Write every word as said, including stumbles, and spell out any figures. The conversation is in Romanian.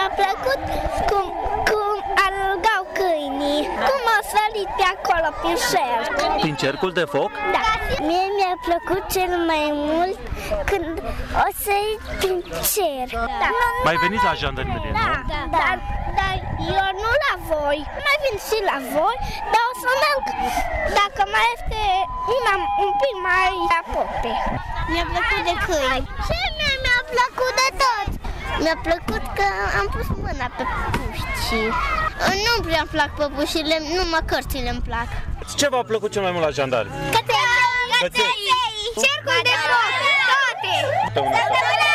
Mi-a plăcut cum, cum alergau câinii, cum au sărit pe acolo prin cerc. Prin cercul de foc? Da. Mie mi-a plăcut cel mai mult când o sărit prin cerc. Da. Mai veniți la jandarmerie, da, nu? Da, dar, dar eu nu la voi. Mai vin și la voi, dar o să merg dacă mai este una un pic mai aproape. Mi-a plăcut de câini. Și mie mi-a plăcut de tot. Mi-a plăcut că am pus mâna pe puști. Nu prea îmi plac păpușile, numai cărțile îmi plac. Ce v-a plăcut cel mai mult la jandarmi? Căței! Căței! Cercul de foc! Toate!